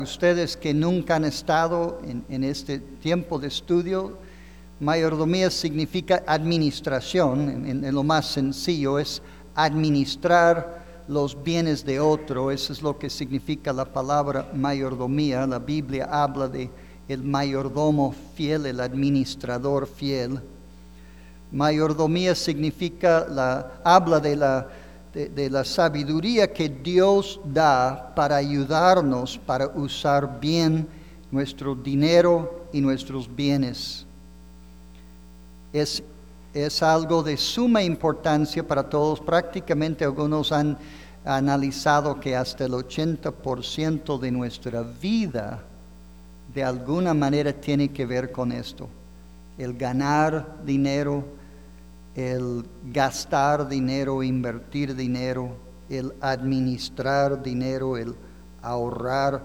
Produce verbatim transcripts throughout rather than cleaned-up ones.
Ustedes que nunca han estado en, en este tiempo de estudio, mayordomía significa administración, en, en lo más sencillo es administrar los bienes de otro. Eso es lo que significa la palabra mayordomía. La Biblia habla de el mayordomo fiel, el administrador fiel. Mayordomía significa, la, habla de la De, de la sabiduría que Dios da para ayudarnos, para usar bien nuestro dinero y nuestros bienes. Es, es algo de suma importancia para todos. Prácticamente algunos han analizado que hasta el ochenta por ciento de nuestra vida de alguna manera tiene que ver con esto. El ganar dinero, el gastar dinero, invertir dinero, el administrar dinero, el ahorrar,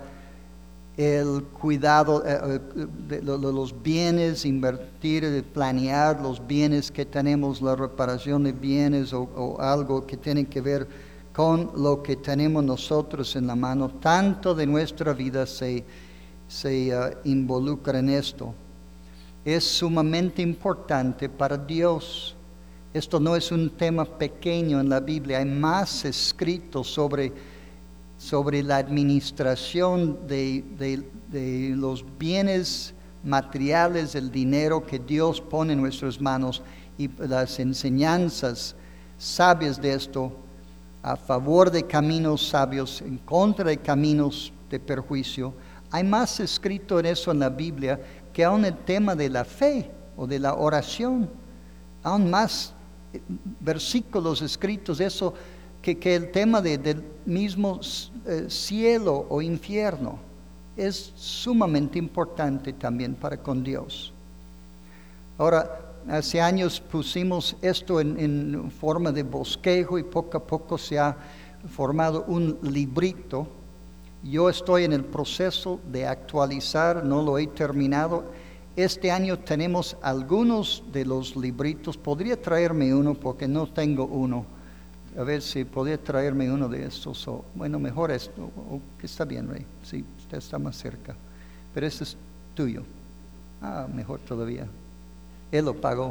el cuidado eh, de los bienes, invertir, planear los bienes que tenemos, la reparación de bienes o, o algo que tiene que ver con lo que tenemos nosotros en la mano. Tanto de nuestra vida se, se uh, involucra en esto. Es sumamente importante para Dios. Esto no es un tema pequeño en la Biblia, hay más escrito sobre, sobre la administración de, de, de los bienes materiales, el dinero que Dios pone en nuestras manos y las enseñanzas sabias de esto, a favor de caminos sabios, en contra de caminos de perjuicio. Hay más escrito en eso en la Biblia que aún el tema de la fe o de la oración, aún más versículos escritos eso que, que el tema de, del mismo eh, cielo o infierno es sumamente importante también para con Dios. Ahora, hace años pusimos esto en, en forma de bosquejo y poco a poco se ha formado un librito. Yo estoy en el proceso de actualizar, no lo he terminado. Este año tenemos algunos de los libritos. Podría traerme uno porque no tengo uno. A ver si podría traerme uno de estos. O, bueno, mejor esto. O, que está bien, Rey. Sí, usted está más cerca. Pero este es tuyo. Ah, mejor todavía. Él lo pagó.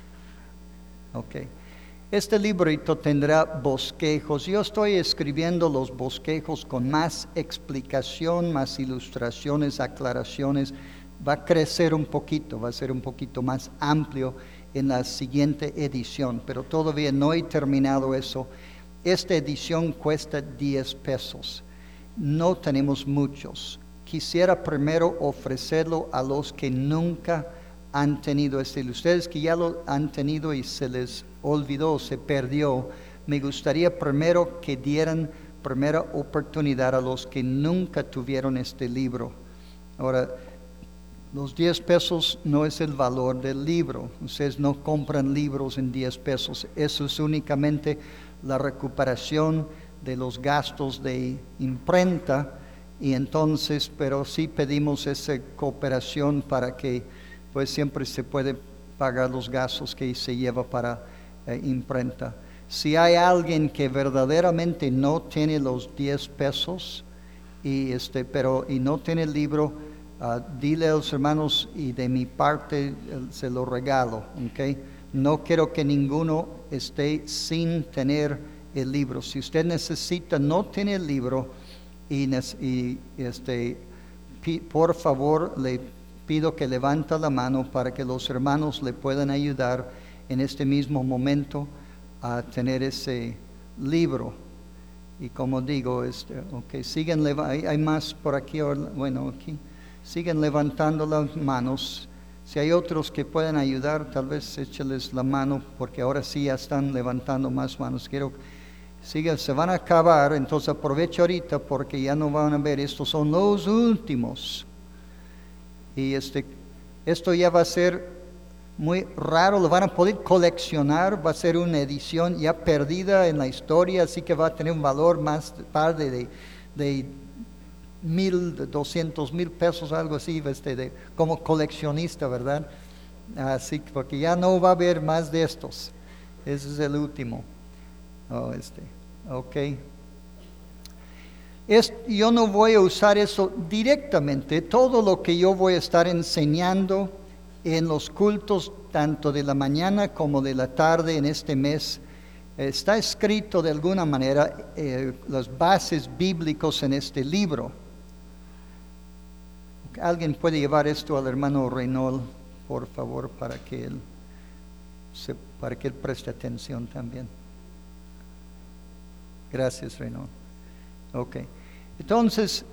Ok. Este librito tendrá bosquejos. Yo estoy escribiendo los bosquejos con más explicación, más ilustraciones, aclaraciones. Va a crecer un poquito, va a ser un poquito más amplio en la siguiente edición, pero todavía no he terminado eso. Esta edición cuesta diez pesos. No tenemos muchos. Quisiera primero ofrecerlo a los que nunca han tenido este. Ustedes que ya lo han tenido y se les olvidó, se perdió, me gustaría primero que dieran primera oportunidad a los que nunca tuvieron este libro. Ahora, los diez pesos no es el valor del libro. Ustedes no compran libros en diez pesos. Eso es únicamente la recuperación de los gastos de imprenta. Y entonces, pero sí pedimos esa cooperación para que pues siempre se puede pagar los gastos que se lleva para eh, imprenta. Si hay alguien que verdaderamente no tiene los diez pesos y este, pero y no tiene el libro, Uh, dile a los hermanos y de mi parte uh, se lo regalo, ¿ok? No quiero que ninguno esté sin tener el libro. Si usted necesita, no tiene el libro y, y este, pi, por favor le pido que levante la mano para que los hermanos le puedan ayudar en este mismo momento a tener ese libro. Y como digo, este, okay, sigan, hay, hay más por aquí, bueno, aquí. Siguen levantando las manos. Si hay otros que pueden ayudar, tal vez écheles la mano, porque ahora sí ya están levantando más manos. Quiero sigan, se van a acabar, entonces aprovecho ahorita porque ya no van a ver. Estos son los últimos. Y este, esto ya va a ser muy raro, lo van a poder coleccionar, va a ser una edición ya perdida en la historia, así que va a tener un valor más tarde de, de mil, doscientos mil pesos, algo así, este, de, como coleccionista, ¿verdad? Así que porque ya no va a haber más de estos. Ese es el último. Oh, este, ok. Es, yo no voy a usar eso directamente. Todo lo que yo voy a estar enseñando en los cultos, tanto de la mañana como de la tarde en este mes, está escrito de alguna manera eh, las bases bíblicas en este libro. ¿Alguien puede llevar esto al hermano Reynold, por favor, para que él, se, para que él preste atención también? Gracias, Reynold. Ok. Entonces,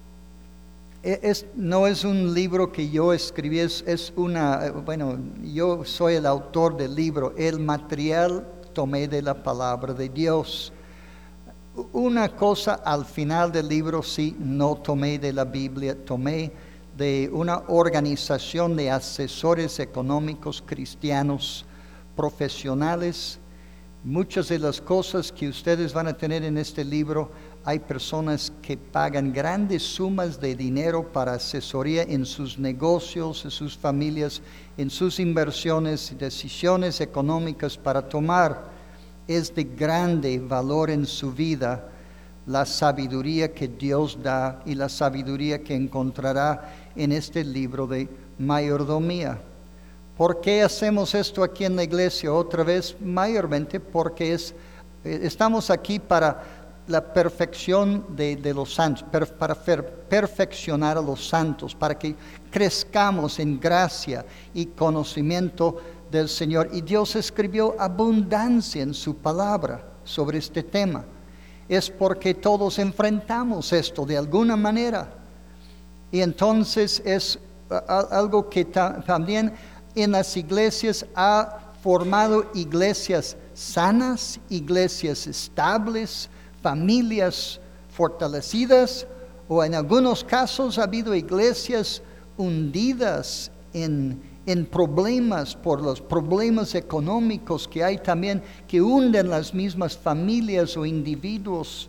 es, no es un libro que yo escribí, es, es una, bueno, yo soy el autor del libro, el material tomé de la palabra de Dios. Una cosa al final del libro sí no tomé de la Biblia, tomé de una organización de asesores económicos cristianos profesionales. Muchas de las cosas que ustedes van a tener en este libro, hay personas que pagan grandes sumas de dinero para asesoría en sus negocios, en sus familias, en sus inversiones y decisiones económicas para tomar. Es de grande valor en su vida la sabiduría que Dios da y la sabiduría que encontrará en este libro de mayordomía. ¿Por qué hacemos esto aquí en la iglesia? Otra vez, mayormente porque es, estamos aquí para la perfección de, de los santos, per, para per, perfeccionar a los santos, para que crezcamos en gracia y conocimiento del Señor. Y Dios escribió abundancia en su palabra sobre este tema. Es porque todos enfrentamos esto de alguna manera. Y entonces es algo que ta, también en las iglesias ha formado iglesias sanas, iglesias estables, familias fortalecidas, o en algunos casos ha habido iglesias hundidas en, en problemas por los problemas económicos que hay también, que hunden las mismas familias o individuos.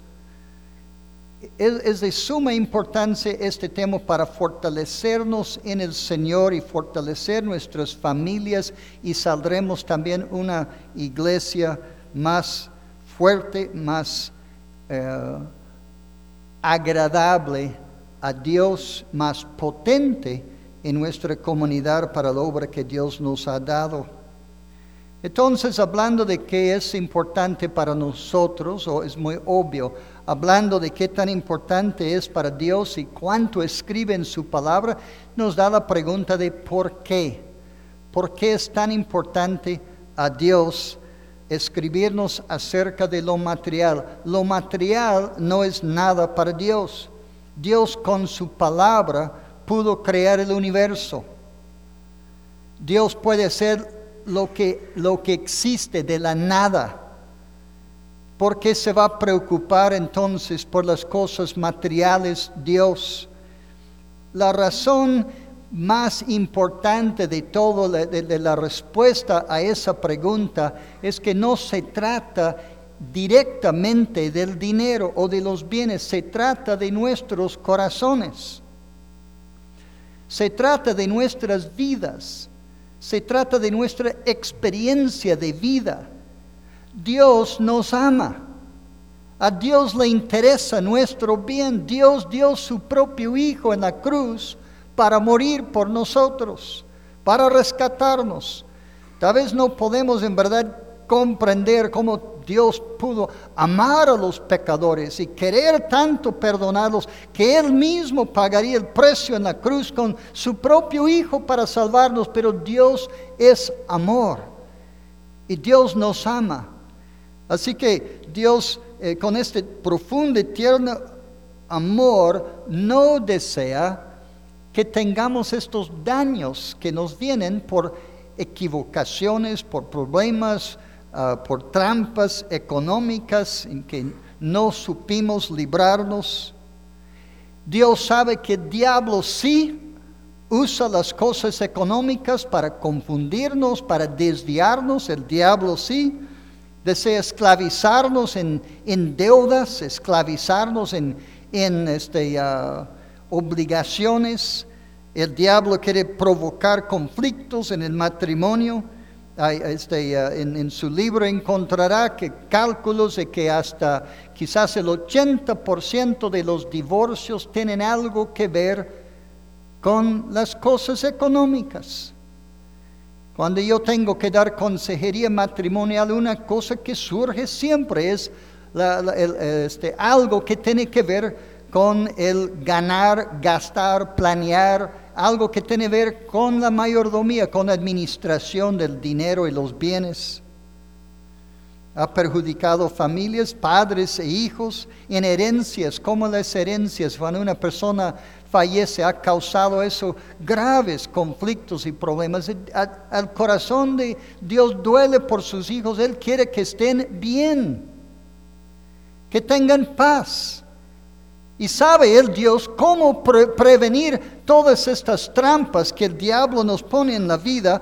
Es, es de suma importancia este tema para fortalecernos en el Señor y fortalecer nuestras familias, y saldremos también una iglesia más fuerte, más eh, agradable a Dios, más potente en nuestra comunidad para la obra que Dios nos ha dado. Entonces, hablando de qué es importante para nosotros, o es muy obvio, hablando de qué tan importante es para Dios y cuánto escribe en su palabra, nos da la pregunta de ¿por qué? ¿Por qué es tan importante a Dios escribirnos acerca de lo material? Lo material no es nada para Dios. Dios con su palabra pudo crear el universo. Dios puede hacer lo que, lo que existe de la nada. ¿Por qué se va a preocupar entonces por las cosas materiales Dios? La razón más importante de todo, de, de la respuesta a esa pregunta, es que no se trata directamente del dinero o de los bienes, se trata de nuestros corazones. Se trata de nuestras vidas. Se trata de nuestra experiencia de vida. Dios nos ama. A Dios le interesa nuestro bien. Dios dio su propio Hijo en la cruz para morir por nosotros, para rescatarnos. Tal vez no podemos en verdad comprender cómo Dios pudo amar a los pecadores y querer tanto perdonarlos, que Él mismo pagaría el precio en la cruz con su propio Hijo para salvarnos. Pero Dios es amor y Dios nos ama. Así que Dios, eh, con este profundo y tierno amor, no desea que tengamos estos daños que nos vienen por equivocaciones, por problemas, uh, por trampas económicas en que no supimos librarnos. Dios sabe que el diablo sí usa las cosas económicas para confundirnos, para desviarnos. El diablo sí desea esclavizarnos en, en deudas, esclavizarnos en, en este, uh, obligaciones. El diablo quiere provocar conflictos en el matrimonio. hay, este, uh, en, en su libro encontrará que cálculos de que hasta quizás el ochenta por ciento de los divorcios tienen algo que ver con las cosas económicas. Cuando yo tengo que dar consejería matrimonial, una cosa que surge siempre es la, la, el, este, algo que tiene que ver con el ganar, gastar, planear, algo que tiene que ver con la mayordomía, con la administración del dinero y los bienes. Ha perjudicado familias, padres e hijos en herencias, como las herencias. Cuando una persona fallece, ha causado eso graves conflictos y problemas. Al corazón de Dios duele por sus hijos. Él quiere que estén bien, que tengan paz. Y sabe el Dios cómo pre- prevenir todas estas trampas que el diablo nos pone en la vida.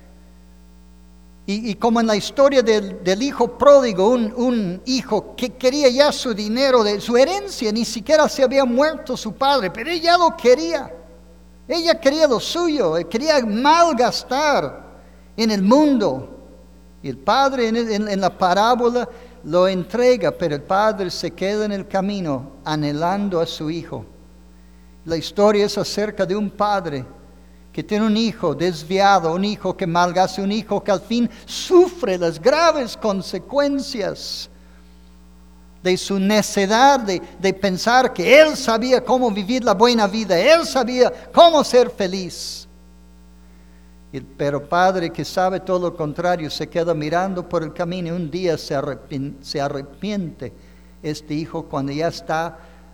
Y, y como en la historia del, del hijo pródigo, un, un hijo que quería ya su dinero, de su herencia, ni siquiera se había muerto su padre, pero ella lo quería. Ella quería lo suyo, quería malgastar en el mundo. Y el padre en, en, en la parábola lo entrega, pero el padre se queda en el camino anhelando a su hijo. La historia es acerca de un padre que tiene un hijo desviado, un hijo que malgasta, un hijo que al fin sufre las graves consecuencias de su necedad de, de pensar que él sabía cómo vivir la buena vida, él sabía cómo ser feliz. Pero padre que sabe todo lo contrario se queda mirando por el camino y un día se arrepiente, se arrepiente este hijo cuando ya está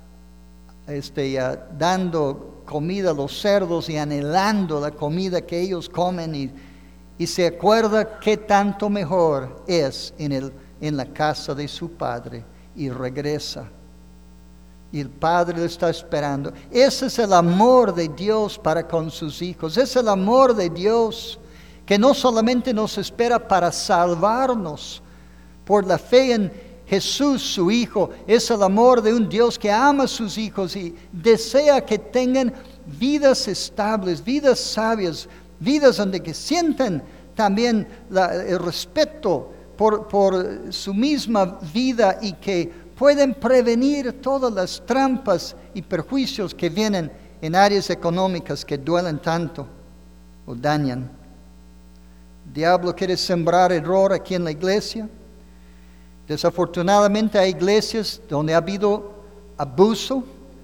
este, ya dando comida a los cerdos y anhelando la comida que ellos comen y, y se acuerda qué tanto mejor es en, el, en la casa de su padre y regresa. Y el padre lo está esperando. Ese es el amor de Dios para con sus hijos. Es el amor de Dios que no solamente nos espera para salvarnos por la fe en Jesús, su Hijo. Es el amor de un Dios que ama a sus hijos y desea que tengan vidas estables, vidas sabias, vidas donde que sientan también la, el respeto por, por su misma vida y que pueden prevenir todas las trampas y perjuicios que vienen en áreas económicas que duelen tanto o dañan. El diablo quiere sembrar error aquí en la iglesia. Desafortunadamente hay iglesias donde ha habido abuso.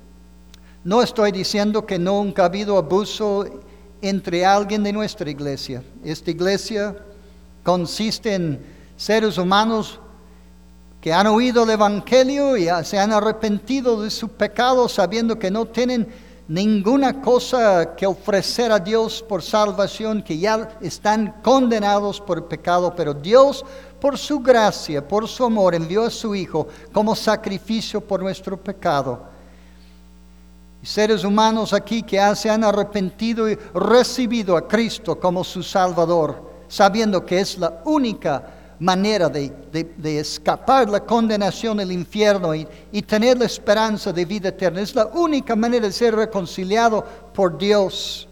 No estoy diciendo que nunca ha habido abuso entre alguien de nuestra iglesia. Esta iglesia consiste en seres humanos que han oído el Evangelio y se han arrepentido de su pecado sabiendo que no tienen ninguna cosa que ofrecer a Dios por salvación, que ya están condenados por el pecado, pero Dios por su gracia, por su amor, envió a su Hijo como sacrificio por nuestro pecado. Y seres humanos aquí que se han arrepentido y recibido a Cristo como su Salvador, sabiendo que es la única manera de, de, de escapar la condenación del infierno y, y tener la esperanza de vida eterna. Es la única manera de ser reconciliado por Dios.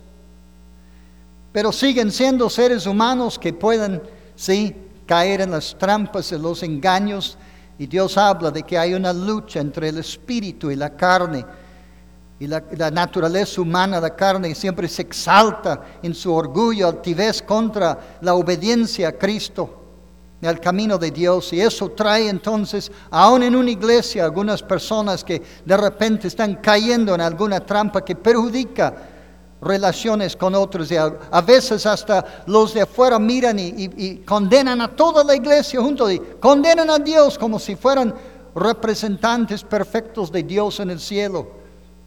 Pero siguen siendo seres humanos que pueden, sí, caer en las trampas de los engaños. Y Dios habla de que hay una lucha entre el espíritu y la carne. Y la, la naturaleza humana, la carne, siempre se exalta en su orgullo, altivez contra la obediencia a Cristo, al camino de Dios. Y eso trae entonces, aún en una iglesia, algunas personas que de repente están cayendo en alguna trampa que perjudica relaciones con otros. Y a, a veces hasta los de afuera miran y, y, y condenan a toda la iglesia junto, y condenan a Dios como si fueran representantes perfectos de Dios en el cielo.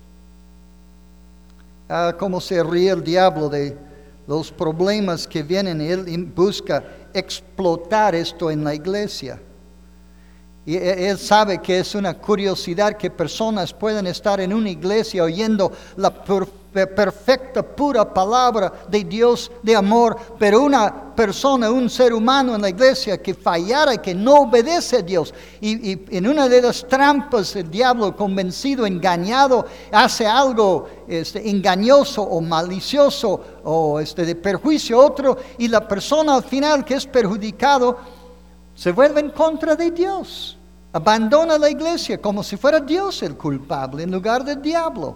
Ah, cómo se ríe el diablo de los problemas que vienen. Él busca explotar esto en la iglesia. Y él sabe que es una curiosidad que personas puedan estar en una iglesia oyendo la per- perfecta, pura palabra de Dios de amor, pero una persona, un ser humano en la iglesia que fallara, que no obedece a Dios. Y, y en una de las trampas el diablo, convencido, engañado, hace algo este, engañoso o malicioso o este, de perjuicio a otro, y la persona al final que es perjudicado se vuelve en contra de Dios. Abandona la iglesia como si fuera Dios el culpable en lugar del diablo.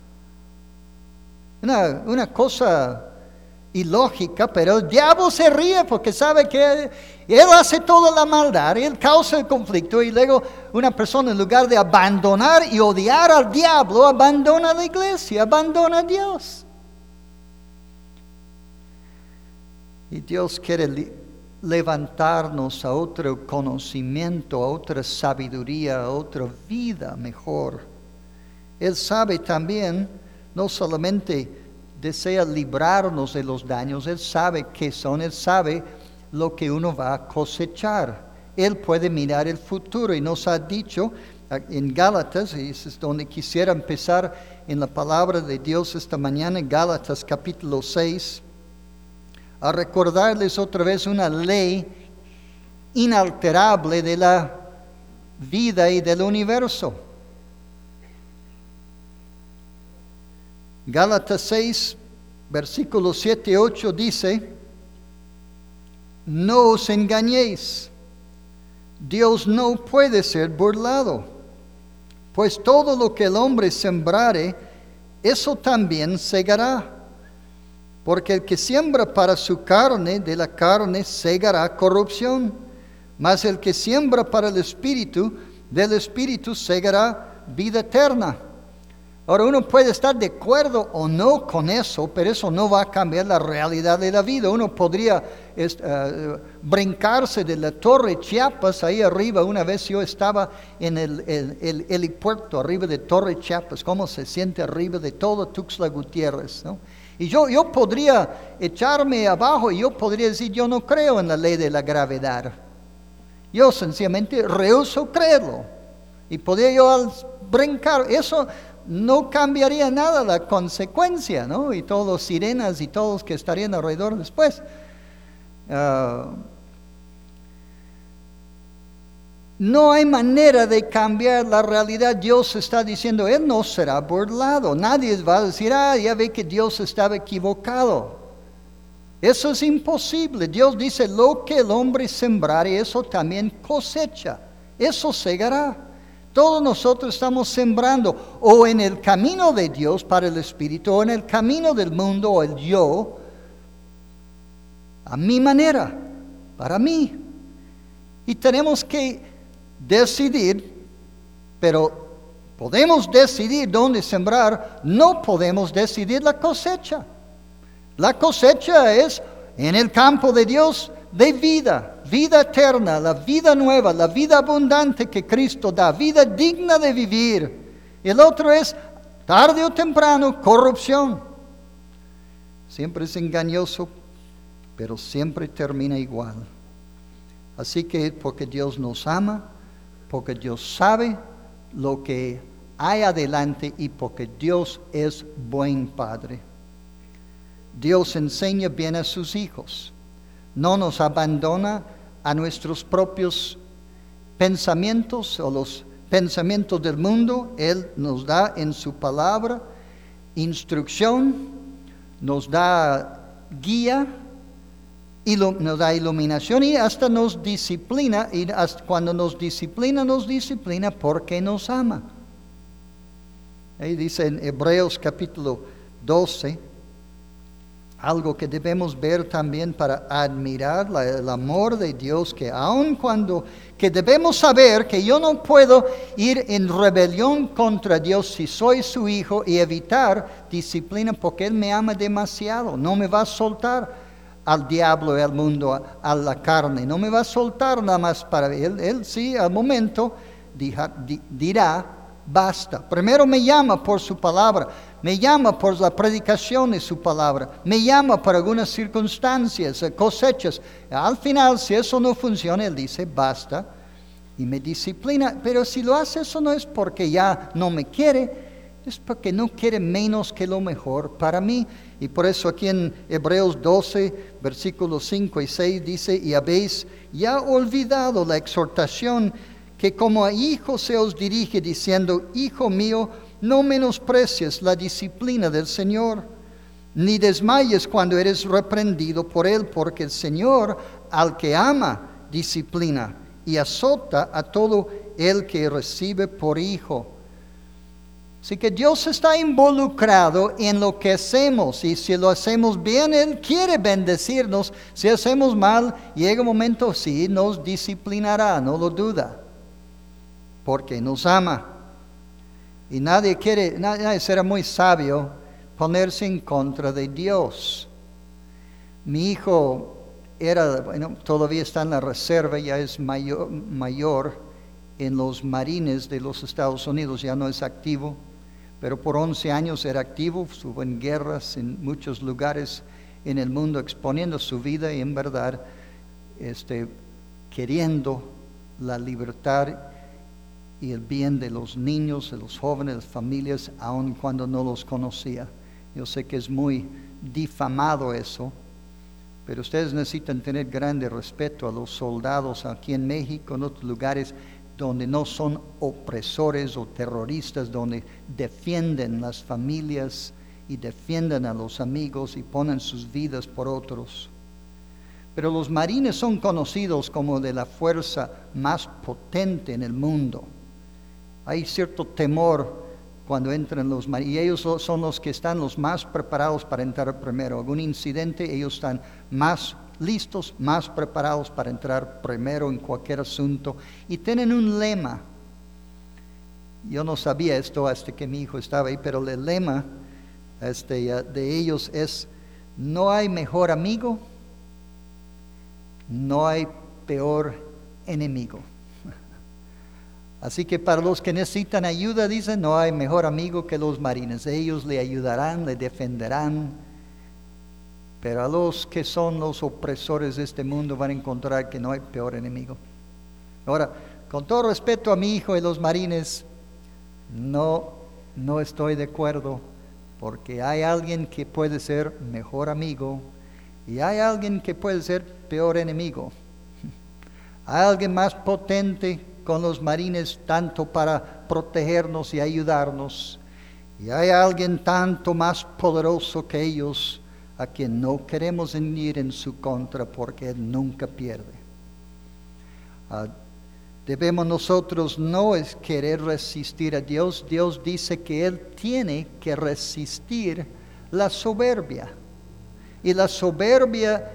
Una, una cosa ilógica, pero el diablo se ríe porque sabe que él hace toda la maldad, él causa el conflicto, y luego una persona, en lugar de abandonar y odiar al diablo, abandona la iglesia, abandona a Dios. Y Dios quiere levantarnos a otro conocimiento, a otra sabiduría, a otra vida mejor. Él sabe también, no solamente desea librarnos de los daños, Él sabe qué son, Él sabe lo que uno va a cosechar. Él puede mirar el futuro y nos ha dicho en Gálatas, y eso es donde quisiera empezar en la palabra de Dios esta mañana, en Gálatas capítulo seis, a recordarles otra vez una ley inalterable de la vida y del universo. Gálatas seis, versículos siete y ocho dice: no os engañéis, Dios no puede ser burlado, pues todo lo que el hombre sembrare, eso también segará. Porque el que siembra para su carne, de la carne segará corrupción, mas el que siembra para el Espíritu, del Espíritu segará vida eterna. Ahora, uno puede estar de acuerdo o no con eso, pero eso no va a cambiar la realidad de la vida. Uno podría uh, brincarse de la Torre Chiapas, ahí arriba. Una vez yo estaba en el, el, el helipuerto arriba de Torre Chiapas, cómo se siente arriba de todo Tuxtla Gutiérrez, ¿no? Y yo, yo podría echarme abajo y yo podría decir, yo no creo en la ley de la gravedad. Yo sencillamente rehúso creerlo. Y podría yo al brincar, eso no cambiaría nada la consecuencia, ¿no? Y todos los sirenas y todos que estarían alrededor después. Uh, no hay manera de cambiar la realidad. Dios está diciendo, Él no será burlado. Nadie va a decir, ah, ya ve que Dios estaba equivocado. Eso es imposible. Dios dice, lo que el hombre sembrare, eso también cosecha. Eso segará. Todos nosotros estamos sembrando o en el camino de Dios para el Espíritu, o en el camino del mundo, o el yo, a mi manera, para mí. Y tenemos que decidir, pero podemos decidir dónde sembrar, no podemos decidir la cosecha. La cosecha es en el campo de Dios de vida, vida eterna, la vida nueva, la vida abundante que Cristo da, vida digna de vivir. El otro es, tarde o temprano, corrupción. Siempre es engañoso, pero siempre termina igual. Así que porque Dios nos ama, porque Dios sabe lo que hay adelante y porque Dios es buen Padre. Dios enseña bien a sus hijos. No nos abandona a nuestros propios pensamientos o los pensamientos del mundo. Él nos da en su palabra instrucción, nos da guía, nos da iluminación y hasta nos disciplina. Y hasta cuando nos disciplina, nos disciplina porque nos ama. Ahí dice en Hebreos capítulo doce, algo que debemos ver también para admirar la, el amor de Dios, que aun cuando, que debemos saber que yo no puedo ir en rebelión contra Dios si soy su hijo y evitar disciplina porque Él me ama demasiado. No me va a soltar al diablo y al mundo, a, a la carne. No me va a soltar nada más para Él. Él sí, al momento dirá, dirá basta. Primero me llama por su palabra. Me llama por la predicación de su palabra. Me llama por algunas circunstancias, cosechas. Al final, si eso no funciona, Él dice, basta. Y me disciplina. Pero si lo hace, eso no es porque ya no me quiere. es porque no quiere menos que lo mejor para mí. Y por eso aquí en Hebreos doce, versículos cinco y seis dice, y habéis ya olvidado la exhortación que como a hijos se os dirige, diciendo, hijo mío, no menosprecies la disciplina del Señor, ni desmayes cuando eres reprendido por Él, porque el Señor al que ama disciplina y azota a todo el que recibe por hijo. Así que Dios está involucrado en lo que hacemos, y si lo hacemos bien, Él quiere bendecirnos. Si hacemos mal, llega un momento, sí, nos disciplinará, no lo duda, porque nos ama. Y nadie quiere, nadie será muy sabio ponerse en contra de Dios. Mi hijo era, bueno, todavía está en la reserva, ya es mayor, mayor en los Marines de los Estados Unidos, ya no es activo, pero por once años era activo, estuvo en guerras en muchos lugares en el mundo, exponiendo su vida y en verdad este, queriendo la libertad y el bien de los niños, de los jóvenes, de las familias, aun cuando no los conocía. Yo sé que es muy difamado eso, pero ustedes necesitan tener grande respeto a los soldados aquí en México, en otros lugares donde no son opresores o terroristas, donde defienden las familias y defienden a los amigos y ponen sus vidas por otros. Pero los marines son conocidos como de la fuerza más potente en el mundo. Hay cierto temor cuando entran los marines, y ellos son los que están los más preparados para entrar primero. Algún incidente, ellos están más listos, más preparados para entrar primero en cualquier asunto. Y tienen un lema. Yo no sabía esto hasta que mi hijo estaba ahí, pero el lema este, de ellos es: no hay mejor amigo, no hay peor enemigo. Así que para los que necesitan ayuda, dicen, no hay mejor amigo que los marines. Ellos le ayudarán, le defenderán. Pero a los que son los opresores de este mundo van a encontrar que no hay peor enemigo. Ahora, con todo respeto a mi hijo y los marines, no, no estoy de acuerdo, porque hay alguien que puede ser mejor amigo y hay alguien que puede ser peor enemigo. Hay alguien más potente con los marines, tanto para protegernos y ayudarnos, y hay alguien tanto más poderoso que ellos, a quien no queremos ir en su contra, porque Él nunca pierde. Uh, debemos nosotros no es querer resistir a Dios. Dios dice que Él tiene que resistir la soberbia, y la soberbia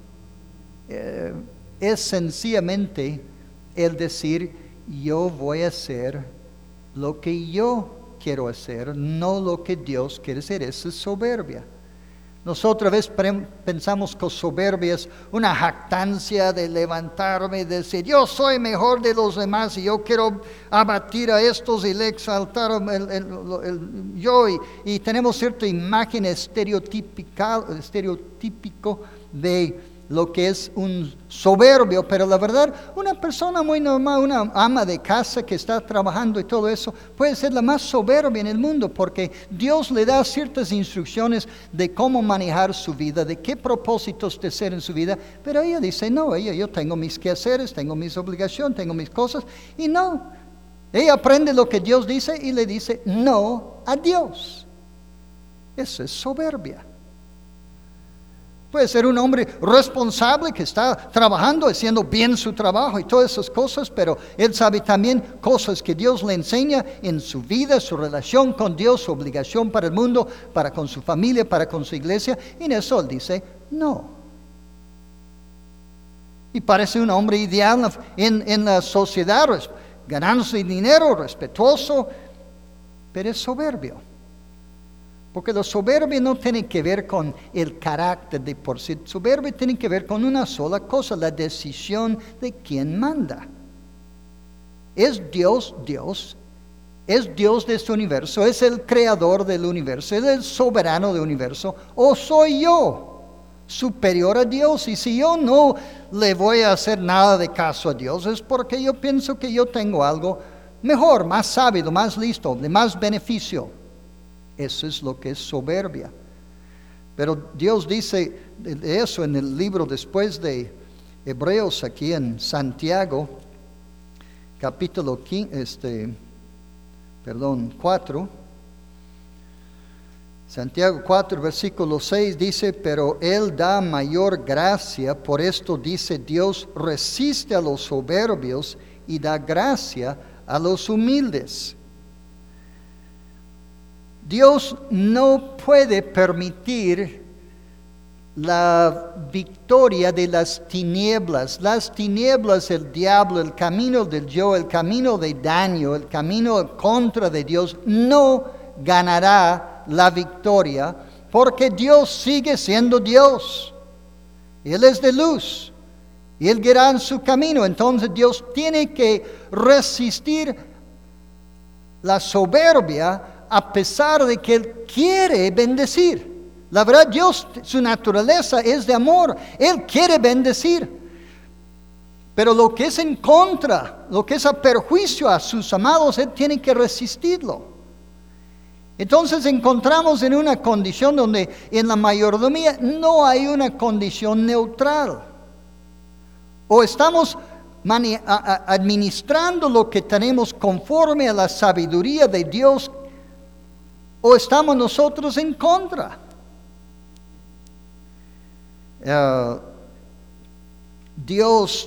eh, es sencillamente el decir, yo voy a hacer lo que yo quiero hacer, no lo que Dios quiere hacer. Esa es soberbia. Nosotros a veces pensamos que soberbia es una jactancia de levantarme y decir, yo soy mejor de los demás y yo quiero abatir a estos y le exaltar el, el, el, el yo. Y, y tenemos cierta imagen estereotípica, estereotípico de lo que es un soberbio, pero la verdad, una persona muy normal, una ama de casa que está trabajando y todo eso, puede ser la más soberbia en el mundo, porque Dios le da ciertas instrucciones de cómo manejar su vida, de qué propósitos de ser en su vida, pero ella dice, no, ella, yo tengo mis quehaceres, tengo mis obligaciones, tengo mis cosas, y no, ella aprende lo que Dios dice y le dice no a Dios. Eso es soberbia. Puede ser un hombre responsable que está trabajando, haciendo bien su trabajo y todas esas cosas, pero él sabe también cosas que Dios le enseña en su vida, su relación con Dios, su obligación para el mundo, para con su familia, para con su iglesia, y en eso él dice no. Y parece un hombre ideal en, en la sociedad, ganándose dinero, respetuoso, pero es soberbio. Porque la soberbia no tiene que ver con el carácter de por sí. Soberbia tiene que ver con una sola cosa, la decisión de quién manda. ¿Es Dios Dios? ¿Es Dios de este universo? ¿Es el creador del universo? ¿Es el soberano del universo? ¿O soy yo superior a Dios? Y si yo no le voy a hacer nada de caso a Dios, es porque yo pienso que yo tengo algo mejor, más sabio, más listo, de más beneficio. Eso es lo que es soberbia. Pero Dios dice eso en el libro después de Hebreos, aquí en Santiago, capítulo quince, este, perdón, cuatro. Santiago cuatro, versículo seis dice, pero Él da mayor gracia, por esto dice Dios, resiste a los soberbios y da gracia a los humildes. Dios no puede permitir la victoria de las tinieblas. Las tinieblas, el diablo, el camino del yo, el camino de daño, el camino contra de Dios, no ganará la victoria, porque Dios sigue siendo Dios. Él es de luz y Él guiará en su camino. Entonces Dios tiene que resistir la soberbia, a pesar de que Él quiere bendecir. La verdad, Dios, su naturaleza es de amor. Él quiere bendecir. Pero lo que es en contra, lo que es a perjuicio a sus amados, Él tiene que resistirlo. Entonces encontramos en una condición donde en la mayordomía no hay una condición neutral. O estamos administrando lo que tenemos conforme a la sabiduría de Dios, o estamos nosotros en contra. Uh, Dios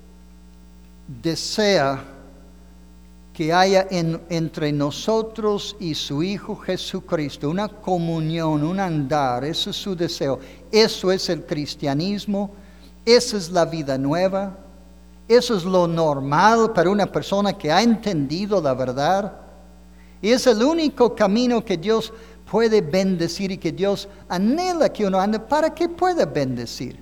desea que haya en, entre nosotros y su Hijo Jesucristo una comunión, un andar. Ese es su deseo. Eso es el cristianismo. Esa es la vida nueva. Eso es lo normal para una persona que ha entendido la verdad. Y es el único camino que Dios puede bendecir y que Dios anhela que uno ande para que pueda bendecir.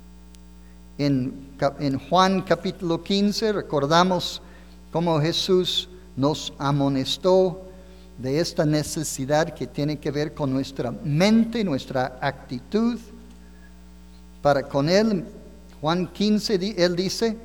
En, en Juan capítulo quince recordamos cómo Jesús nos amonestó de esta necesidad que tiene que ver con nuestra mente, nuestra actitud para con Él. Juan quince, Él dice,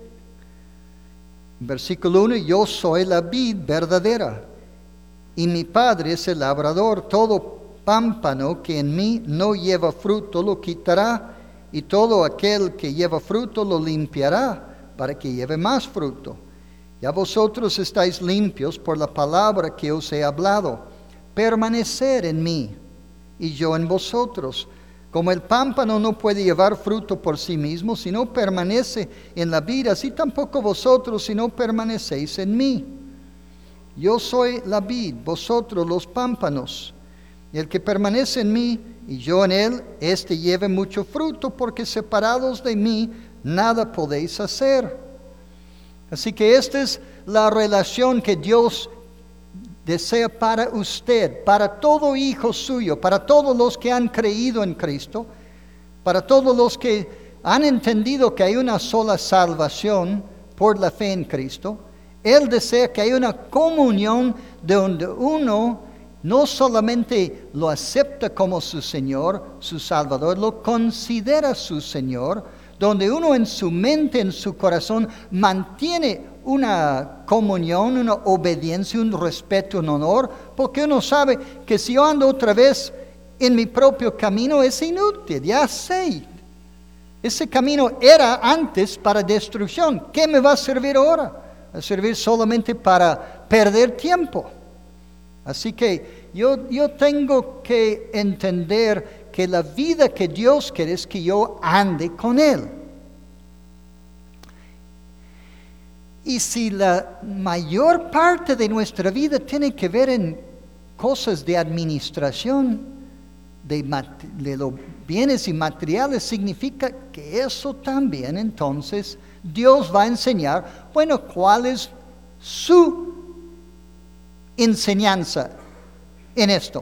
versículo uno, yo soy la vid verdadera y mi Padre es el labrador. Todo pámpano que en mí no lleva fruto lo quitará, y todo aquel que lleva fruto lo limpiará para que lleve más fruto. Ya vosotros estáis limpios por la palabra que os he hablado. Permanecer en mí y yo en vosotros. Como el pámpano no puede llevar fruto por sí mismo si no permanece en la vid, así tampoco vosotros si no permanecéis en mí. Yo soy la vid, vosotros los pámpanos. Y el que permanece en mí y yo en él, éste lleve mucho fruto, porque separados de mí nada podéis hacer. Así que esta es la relación que Dios desea para usted, para todo hijo suyo, para todos los que han creído en Cristo, para todos los que han entendido que hay una sola salvación por la fe en Cristo. Él desea que haya una comunión donde uno no solamente lo acepta como su Señor, su Salvador, lo considera su Señor, donde uno en su mente, en su corazón, mantiene una comunión, una obediencia, un respeto, un honor, porque uno sabe que si yo ando otra vez en mi propio camino es inútil, ya sé. Ese camino era antes para destrucción. ¿Qué me va a servir ahora? Va a servir solamente para perder tiempo. Así que yo, yo tengo que entender que la vida que Dios quiere es que yo ande con Él. Y si la mayor parte de nuestra vida tiene que ver en cosas de administración, de, de los bienes y materiales, significa que eso también entonces Dios va a enseñar, bueno, cuál es su enseñanza en esto.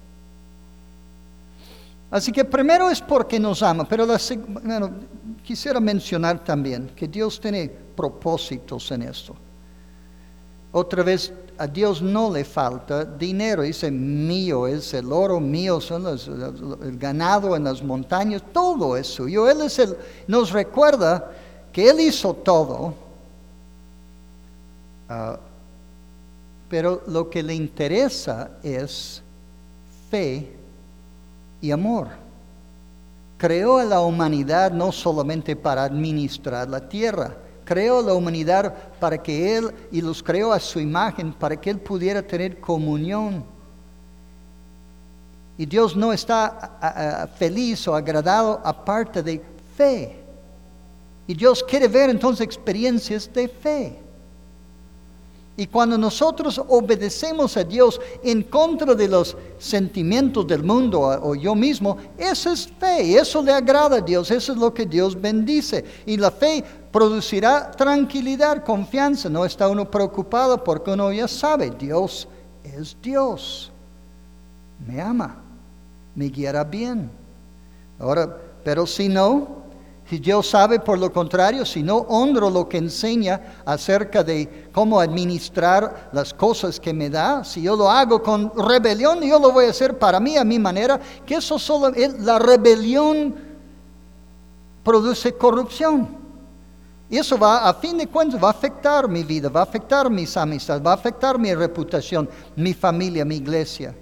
Así que primero es porque nos ama, pero la, bueno, quisiera mencionar también que Dios tiene propósitos en esto. Otra vez, a Dios no le falta dinero. Dice, mío es el oro, mío son los, el ganado en las montañas, todo es suyo. Él es el, nos recuerda que Él hizo todo, uh, pero lo que le interesa es fe y amor. Creó a la humanidad no solamente para administrar la tierra, creó a la humanidad para que Él, y los creó a su imagen, para que Él pudiera tener comunión. Y Dios no está a, a, feliz o agradado aparte de fe. Y Dios quiere ver entonces experiencias de fe. Y cuando nosotros obedecemos a Dios en contra de los sentimientos del mundo o, o yo mismo, eso es fe, eso le agrada a Dios, eso es lo que Dios bendice. Y la fe producirá tranquilidad, confianza, no está uno preocupado porque uno ya sabe, Dios es Dios, me ama, me guiará bien. Ahora, pero si no, si Dios sabe por lo contrario, si no honro lo que enseña acerca de cómo administrar las cosas que me da, si yo lo hago con rebelión, yo lo voy a hacer para mí, a mi manera, que eso solo, la rebelión produce corrupción. Y eso va, a fin de cuentas, va a afectar mi vida, va a afectar mis amistades, va a afectar mi reputación, mi familia, mi iglesia.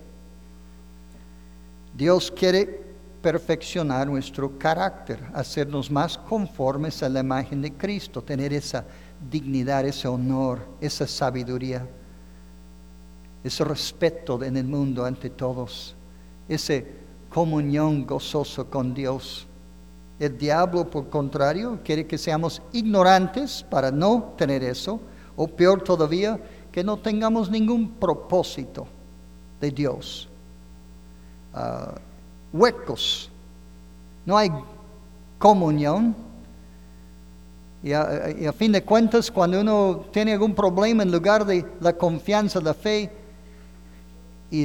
Dios quiere perfeccionar nuestro carácter, hacernos más conformes a la imagen de Cristo, tener esa dignidad, ese honor, esa sabiduría, ese respeto en el mundo ante todos, esa comunión gozosa con Dios. El diablo, por contrario, quiere que seamos ignorantes para no tener eso, o peor todavía, que no tengamos ningún propósito de Dios. Uh, huecos, no hay comunión, y a, y a fin de cuentas cuando uno tiene algún problema, en lugar de la confianza, la fe y,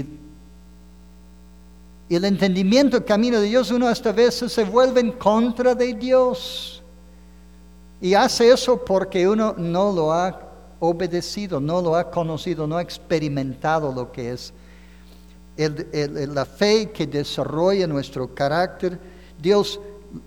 y el entendimiento, el camino de Dios, uno hasta veces se vuelve en contra de Dios y hace eso porque uno no lo ha obedecido, no lo ha conocido, no ha experimentado lo que es El, el, la fe que desarrolla nuestro carácter. Dios,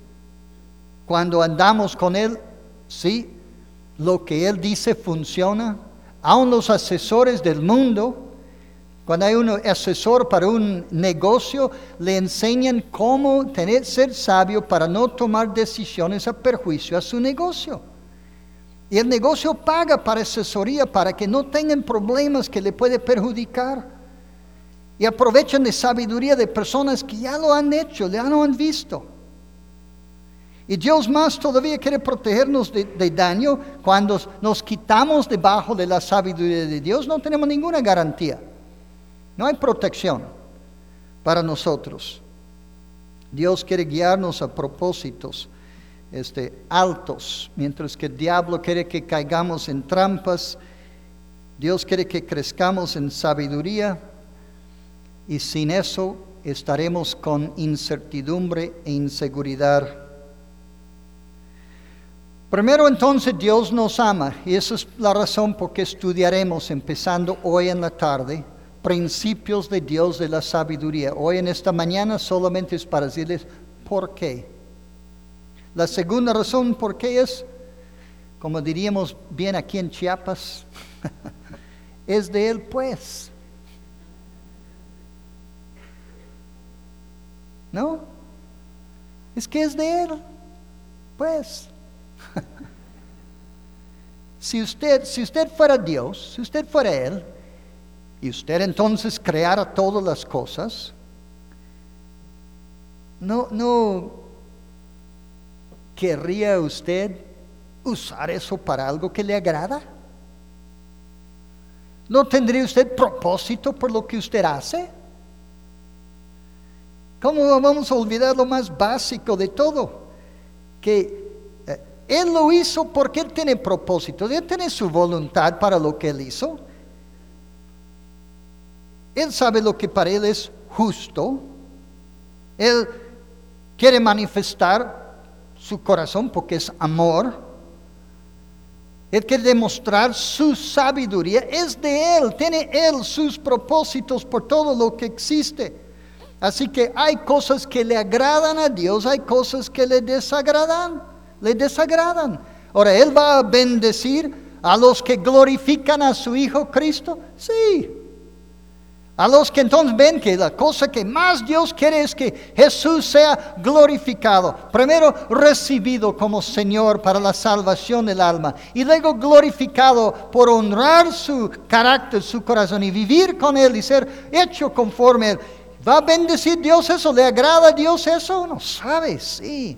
cuando andamos con Él, sí, lo que Él dice funciona. Aun los asesores del mundo, cuando hay un asesor para un negocio, le enseñan cómo tener, ser sabio para no tomar decisiones a perjuicio a su negocio. Y el negocio paga para asesoría para que no tengan problemas que le puede perjudicar. Y aprovechan de sabiduría de personas que ya lo han hecho, ya lo han visto. Y Dios más todavía quiere protegernos de, de daño. Cuando nos quitamos debajo de la sabiduría de Dios, no tenemos ninguna garantía. No hay protección para nosotros. Dios quiere guiarnos a propósitos este, altos, mientras que el diablo quiere que caigamos en trampas. Dios quiere que crezcamos en sabiduría. Y sin eso estaremos con incertidumbre e inseguridad. Primero entonces Dios nos ama, y esa es la razón por que estudiaremos, empezando hoy en la tarde, principios de Dios de la sabiduría. Hoy en esta mañana solamente es para decirles por qué. La segunda razón por qué es, como diríamos bien aquí en Chiapas, es de Él pues. ¿No? Es que es de Él, pues. si usted, si usted fuera Dios, si usted fuera Él, y usted entonces creara todas las cosas, no, no querría usted usar eso para algo que le agrada. ¿No tendría usted propósito por lo que usted hace? ¿Cómo vamos a olvidar lo más básico de todo? Que eh, Él lo hizo porque Él tiene propósito. Él tiene su voluntad para lo que Él hizo. Él sabe lo que para Él es justo. Él quiere manifestar su corazón porque es amor. Él quiere demostrar su sabiduría. Es de Él. Tiene Él sus propósitos por todo lo que existe. Así que hay cosas que le agradan a Dios, hay cosas que le desagradan, le desagradan. Ahora, ¿Él va a bendecir a los que glorifican a su Hijo Cristo? Sí. A los que entonces ven que la cosa que más Dios quiere es que Jesús sea glorificado. Primero recibido como Señor para la salvación del alma. Y luego glorificado por honrar su carácter, su corazón y vivir con Él y ser hecho conforme a Él. ¿Va a bendecir Dios eso? ¿Le agrada a Dios eso? No sabe, sí.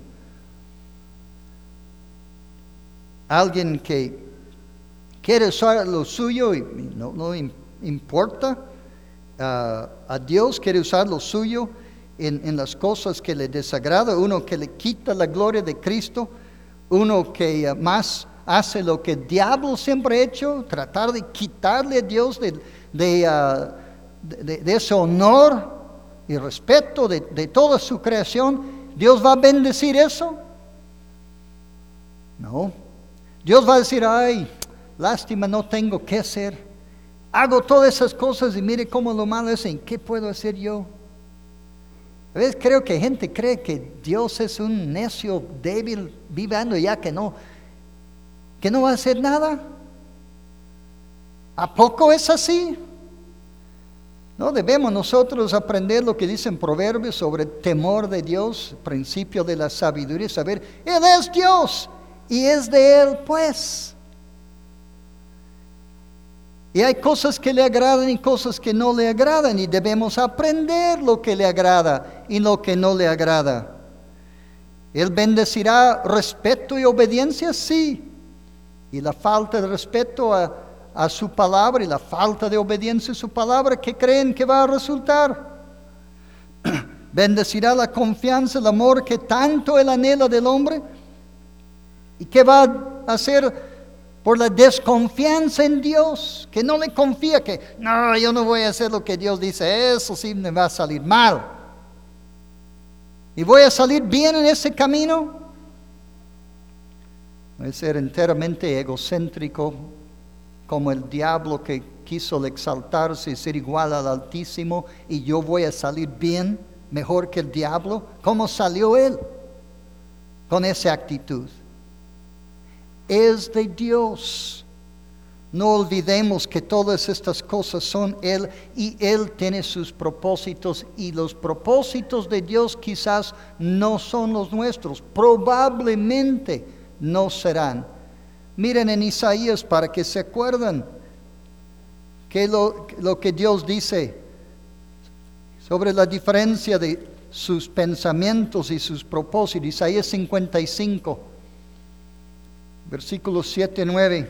Alguien que quiere usar lo suyo y no, no importa. Uh, a Dios quiere usar lo suyo en, en las cosas que le desagrada, uno que le quita la gloria de Cristo, uno que uh, más hace lo que el diablo siempre ha hecho, tratar de quitarle a Dios de, de, uh, de, de ese honor y respeto de, de toda su creación. ¿Dios va a bendecir eso? No. Dios va a decir, ay, lástima, no tengo que hacer. Hago todas esas cosas y mire cómo lo malo es. ¿En qué puedo hacer yo? A veces creo que gente cree que Dios es un necio débil viviendo ya que no, que no va a hacer nada. ¿A poco es así? No debemos nosotros aprender lo que dicen Proverbios sobre el temor de Dios, principio de la sabiduría, saber, Él es Dios y es de Él pues. Y hay cosas que le agradan y cosas que no le agradan y debemos aprender lo que le agrada y lo que no le agrada. ¿Él bendecirá respeto y obediencia? Sí. Y la falta de respeto a, a su palabra y la falta de obediencia a su palabra, ¿qué creen que va a resultar? ¿Bendecirá la confianza, el amor que tanto él anhela del hombre? ¿Y qué va a hacer por la desconfianza en Dios? Que no le confía, que no, yo no voy a hacer lo que Dios dice, eso sí me va a salir mal. ¿Y voy a salir bien en ese camino? Voy a ser enteramente egocéntrico, como el diablo que quiso exaltarse y ser igual al Altísimo, y yo voy a salir bien, mejor que el diablo. ¿Cómo salió él con esa actitud? Es de Dios. No olvidemos que todas estas cosas son Él y Él tiene sus propósitos, y los propósitos de Dios quizás no son los nuestros, probablemente no serán. Miren en Isaías para que se acuerden que lo, lo que Dios dice sobre la diferencia de sus pensamientos y sus propósitos. Isaías cincuenta y cinco. Versículos siete y nueve.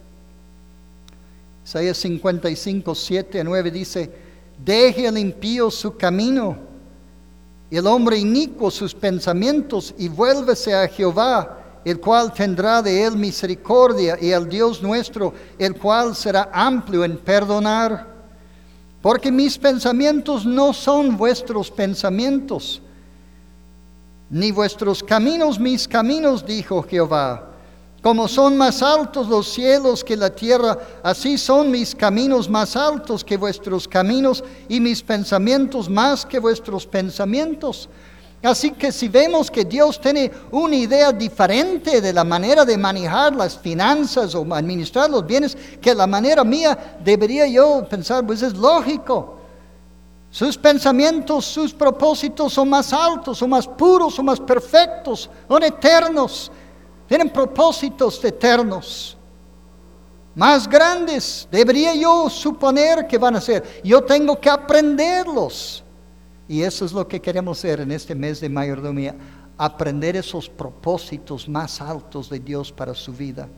Isaías cincuenta y cinco, siete y nueve dice: deje el impío su camino, y el hombre inicuo sus pensamientos, y vuélvese a Jehová, el cual tendrá de él misericordia, y al Dios nuestro, el cual será amplio en perdonar. Porque mis pensamientos no son vuestros pensamientos, ni vuestros caminos mis caminos, dijo Jehová. Como son más altos los cielos que la tierra, así son mis caminos más altos que vuestros caminos, y mis pensamientos más que vuestros pensamientos. Así que si vemos que Dios tiene una idea diferente de la manera de manejar las finanzas o administrar los bienes que la manera mía, debería yo pensar, pues es lógico. Sus pensamientos, sus propósitos son más altos, son más puros, son más perfectos, son eternos. Tienen propósitos eternos, más grandes. Debería yo suponer que van a ser. Yo tengo que aprenderlos. Y eso es lo que queremos hacer en este mes de mayordomía. Aprender esos propósitos más altos de Dios para su vida.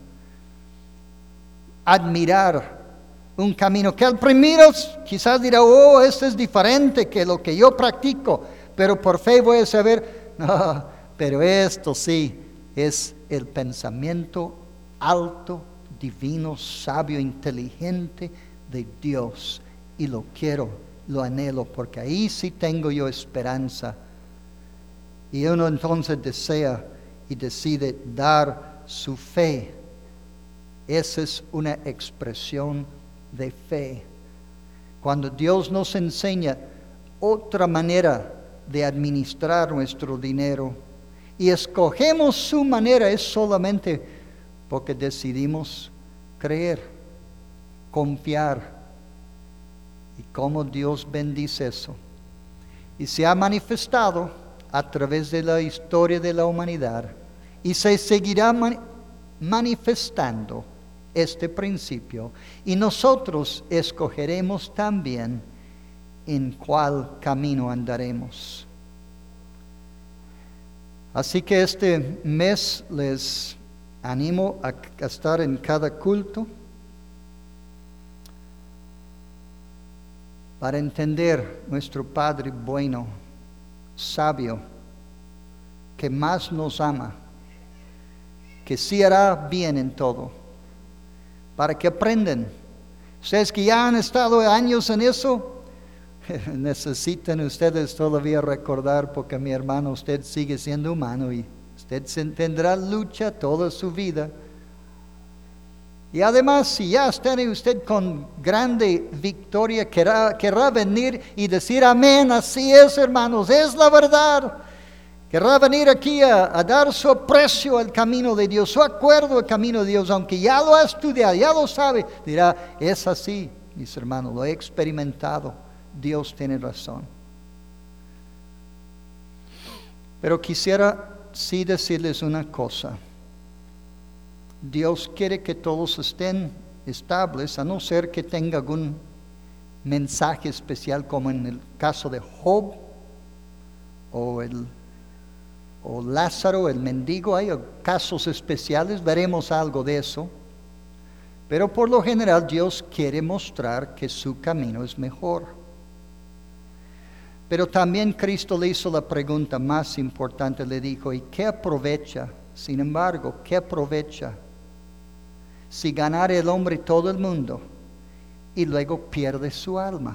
Admirar un camino que al primero quizás dirá, oh, este es diferente que lo que yo practico. Pero por fe voy a saber, no, pero esto sí es el pensamiento alto, divino, sabio, inteligente de Dios. Y lo quiero, lo anhelo, porque ahí sí tengo yo esperanza. Y uno entonces desea y decide dar su fe. Esa es una expresión de fe. Cuando Dios nos enseña otra manera de administrar nuestro dinero, y escogemos su manera, es solamente porque decidimos creer, confiar y cómo Dios bendice eso. Y se ha manifestado a través de la historia de la humanidad y se seguirá man- manifestando este principio, y nosotros escogeremos también en cuál camino andaremos. Así que este mes les animo a, a estar en cada culto para entender nuestro Padre bueno, sabio, que más nos ama, que sí hará bien en todo, para que aprendan. Ustedes que ya han estado años en eso, necesitan ustedes todavía recordar, porque mi hermano, usted sigue siendo humano y usted tendrá lucha toda su vida. Y además, si ya está usted con grande victoria, querrá, querrá venir y decir amén, así es, hermanos, es la verdad. Querrá venir aquí a, a dar su aprecio al camino de Dios, su acuerdo al camino de Dios, aunque ya lo ha estudiado, ya lo sabe, dirá, es así, mis hermanos, lo he experimentado, Dios tiene razón. Pero quisiera sí decirles una cosa. Dios quiere que todos estén estables, a no ser que tenga algún mensaje especial, como en el caso de Job o el o Lázaro, el mendigo. Hay casos especiales, veremos algo de eso. Pero por lo general Dios quiere mostrar que su camino es mejor. Pero también Cristo le hizo la pregunta más importante, le dijo, ¿y qué aprovecha? Sin embargo, ¿qué aprovecha si ganare el hombre todo el mundo y luego pierde su alma?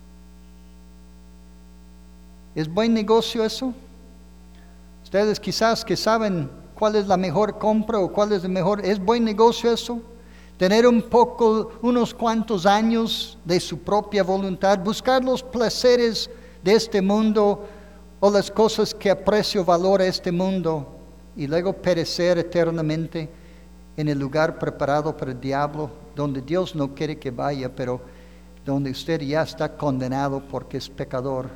¿Es buen negocio eso? Ustedes quizás que saben cuál es la mejor compra o cuál es el mejor, ¿es buen negocio eso? Tener un poco, unos cuantos años de su propia voluntad, buscar los placeres de este mundo o las cosas que aprecio valor a este mundo y luego perecer eternamente en el lugar preparado para el diablo, donde Dios no quiere que vaya, pero donde usted ya está condenado porque es pecador.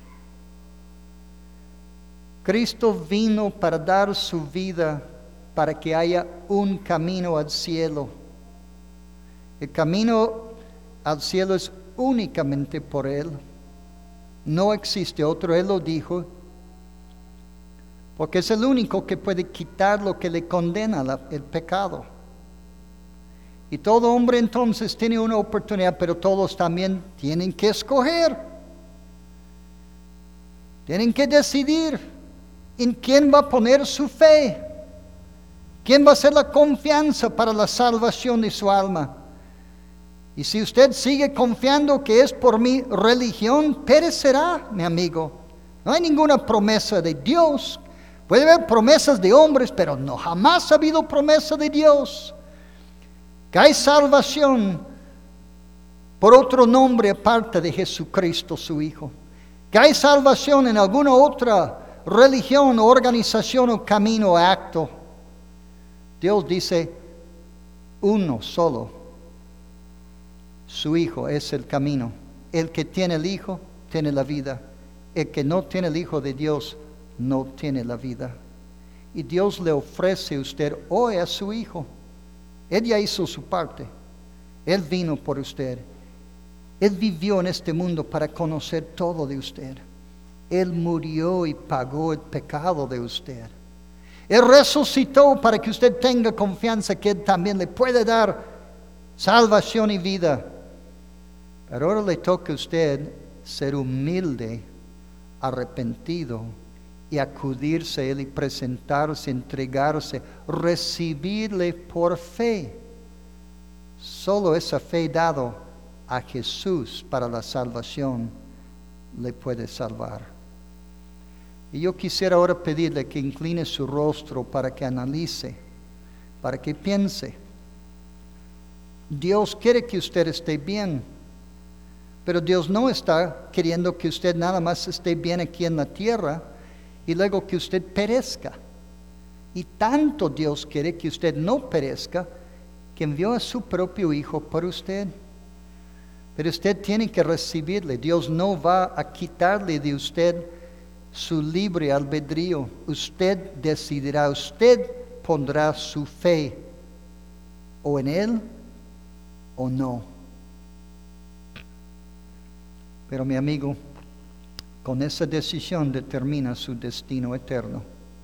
Cristo vino para dar su vida para que haya un camino al cielo. El camino al cielo es únicamente por Él. No existe otro, Él lo dijo, porque es el único que puede quitar lo que le condena la, el pecado. Y todo hombre entonces tiene una oportunidad, pero todos también tienen que escoger. Tienen que decidir en quién va a poner su fe, quién va a ser la confianza para la salvación de su alma. Y si usted sigue confiando que es por mi religión, perecerá, mi amigo. No hay ninguna promesa de Dios. Puede haber promesas de hombres, pero no jamás ha habido promesa de Dios. Que hay salvación por otro nombre aparte de Jesucristo, su Hijo. Que hay salvación en alguna otra religión, organización o camino o acto. Dios dice uno solo. Su Hijo es el camino. El que tiene el Hijo tiene la vida. El que no tiene el Hijo de Dios no tiene la vida. Y Dios le ofrece a usted hoy a su Hijo. Él ya hizo su parte. Él vino por usted. Él vivió en este mundo para conocer todo de usted. Él murió y pagó el pecado de usted. Él resucitó para que usted tenga confianza que Él también le puede dar salvación y vida. Pero ahora le toca a usted ser humilde, arrepentido y acudirse a Él y presentarse, entregarse, recibirle por fe. Solo esa fe dado a Jesús para la salvación le puede salvar. Y yo quisiera ahora pedirle que incline su rostro para que analice, para que piense. Dios quiere que usted esté bien, pero Dios no está queriendo que usted nada más esté bien aquí en la tierra y luego que usted perezca. Y tanto Dios quiere que usted no perezca, que envió a su propio Hijo por usted. Pero usted tiene que recibirle. Dios no va a quitarle de usted su libre albedrío. Usted decidirá, usted pondrá su fe o en Él o no. Pero mi amigo, con esa decisión determina su destino eterno.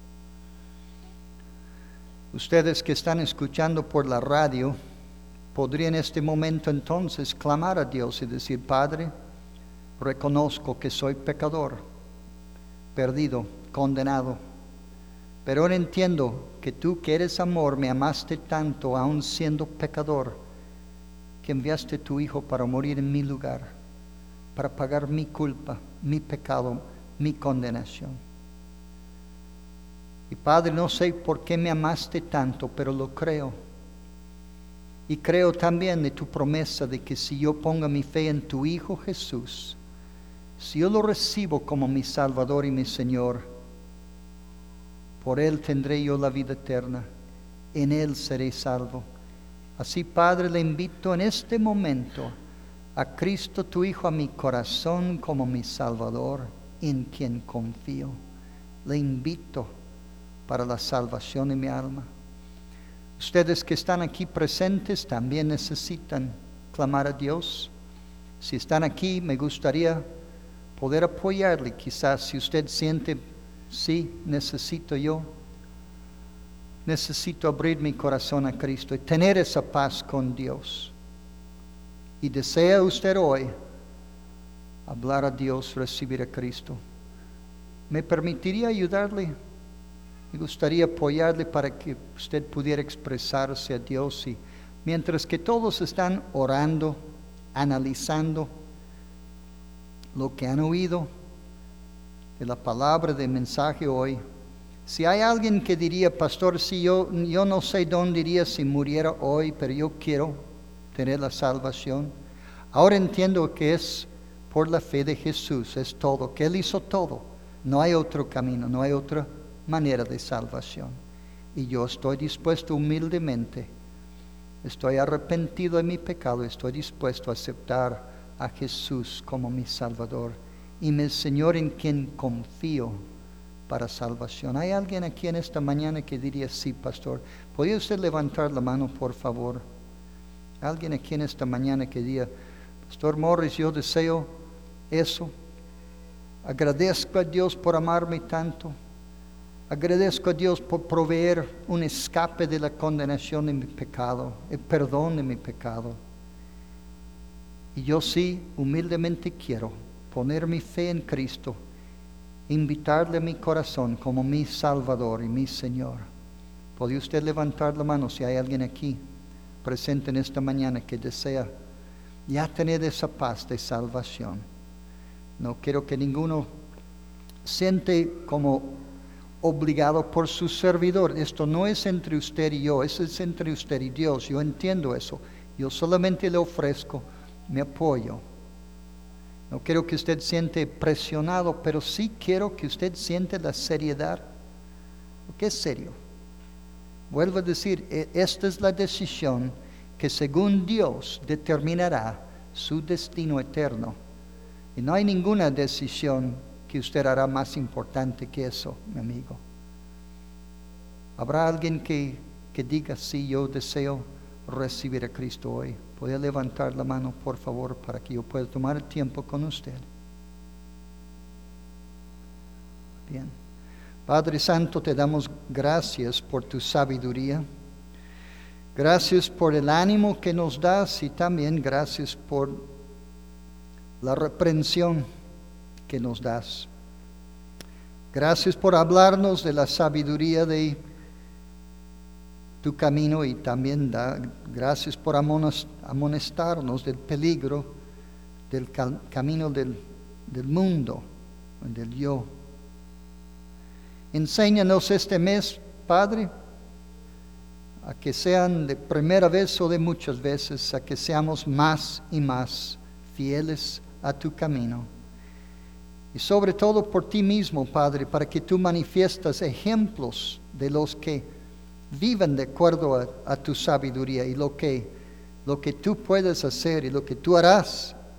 Ustedes que están escuchando por la radio, podrían en este momento entonces clamar a Dios y decir: Padre, reconozco que soy pecador, perdido, condenado, pero ahora entiendo que tú, que eres amor, me amaste tanto, aun siendo pecador, que enviaste a tu Hijo para morir en mi lugar, para pagar mi culpa, mi pecado, mi condenación. Y Padre, no sé por qué me amaste tanto, pero lo creo. Y creo también de tu promesa de que si yo pongo mi fe en tu Hijo Jesús, si yo lo recibo como mi Salvador y mi Señor, por Él tendré yo la vida eterna, en Él seré salvo. Así, Padre, le invito en este momento a Cristo tu Hijo a mi corazón como mi Salvador, en quien confío. Le invito para la salvación de mi alma. Ustedes que están aquí presentes también necesitan clamar a Dios. Si están aquí, me gustaría poder apoyarle. Quizás si usted siente, sí, necesito yo, necesito abrir mi corazón a Cristo y tener esa paz con Dios. Y desea usted hoy hablar a Dios, recibir a Cristo. ¿Me permitiría ayudarle? Me gustaría apoyarle para que usted pudiera expresarse a Dios. Y mientras que todos están orando, analizando lo que han oído de la palabra, del mensaje hoy, si hay alguien que diría: Pastor, si yo, yo no sé dónde iría si muriera hoy, pero yo quiero tener la salvación. Ahora entiendo que es por la fe de Jesús, es todo, que Él hizo todo. No hay otro camino, no hay otra manera de salvación. Y yo estoy dispuesto humildemente, estoy arrepentido de mi pecado, estoy dispuesto a aceptar a Jesús como mi Salvador y mi Señor, en quien confío para salvación. ¿Hay alguien aquí en esta mañana que diría: sí, pastor? ¿Podría usted levantar la mano, por favor? Alguien aquí en esta mañana que diga: Pastor Morris, yo deseo eso. Agradezco a Dios por amarme tanto. Agradezco a Dios por proveer un escape de la condenación de mi pecado, el perdón de mi pecado. Y yo sí, humildemente quiero poner mi fe en Cristo, invitarle a mi corazón como mi Salvador y mi Señor. ¿Podría usted levantar la mano si hay alguien aquí presente en esta mañana que desea ya tener esa paz de salvación? No quiero que ninguno siente como obligado por su servidor. Esto no es entre usted y yo, eso es entre usted y Dios. Yo entiendo eso. Yo solamente le ofrezco mi apoyo. No quiero que usted siente presionado, pero sí quiero que usted siente la seriedad, porque es serio. Vuelvo a decir, esta es la decisión que según Dios determinará su destino eterno. Y no hay ninguna decisión que usted hará más importante que eso, mi amigo. ¿Habrá alguien que, que diga: sí, yo deseo recibir a Cristo hoy? ¿Puede levantar la mano, por favor, para que yo pueda tomar el tiempo con usted? Bien. Padre Santo, te damos gracias por tu sabiduría. Gracias por el ánimo que nos das y también gracias por la reprensión que nos das. Gracias por hablarnos de la sabiduría de tu camino y también da, gracias por amonestarnos del peligro del camino del, del mundo, del yo. Enséñanos este mes, Padre, a que sean de primera vez o de muchas veces, a que seamos más y más fieles a tu camino. Y sobre todo por ti mismo, Padre, para que tú manifiestas ejemplos de los que viven de acuerdo a, a tu sabiduría y lo que, lo que tú puedes hacer y lo que tú harás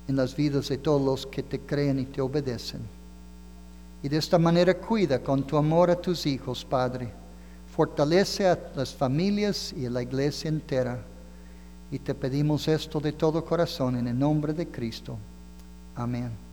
en las vidas de todos los que te creen y te obedecen. Y de esta manera cuida con tu amor a tus hijos, Padre. Fortalece a las familias y a la iglesia entera. Y te pedimos esto de todo corazón en el nombre de Cristo. Amén.